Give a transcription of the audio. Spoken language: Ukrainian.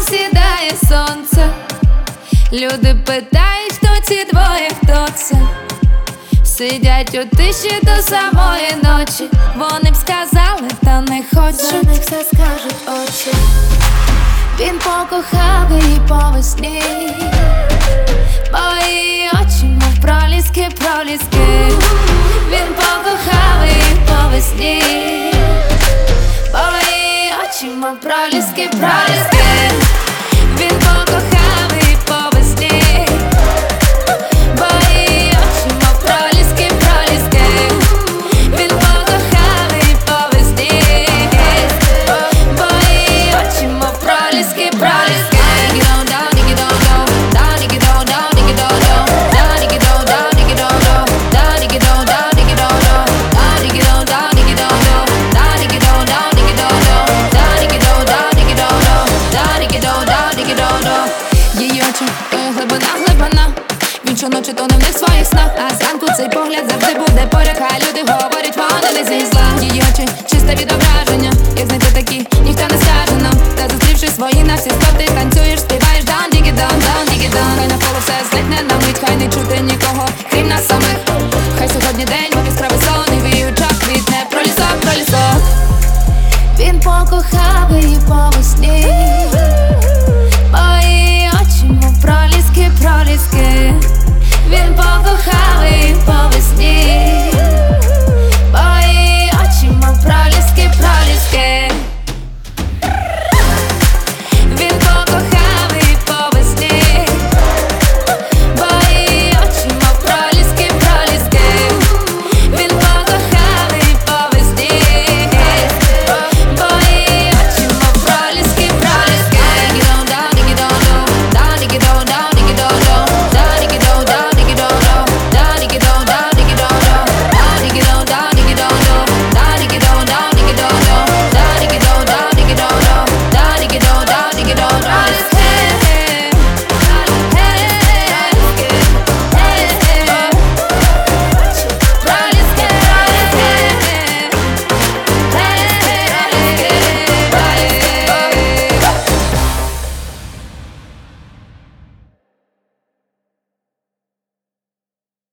сідає сонце. Люди питають, хто ці двоє, хто це. Сидять у тиші до самої ночі. Вони б сказали, та не хочуть. За них все скажуть очі. Він покохав її по весні, бо її очі, мов проліски, проліски. Він покохав її по весні, бо її очі, мов проліски, проліски. Він покохав її по весні, бо її очі, мов проліски, проліски. Він покохав її по весні, бо її очі, мов проліски, проліски. Її очі, то є глибина, глибина. Він щоночі тоне в них своїх снах, а зранку цей погляд завжди буде поряд. Хай люди говорять, вони не зі зла. Її очі, чисте відображення. Як знайти такі, ніхто не скаже нам. Та зустрівши свої на всі сто, ти танцюєш, співаєш дан дігі дан, дан дігі дан. Хай навколо все злитне на мить, хай не чути нікого, крім нас самих. Хай сьогодні день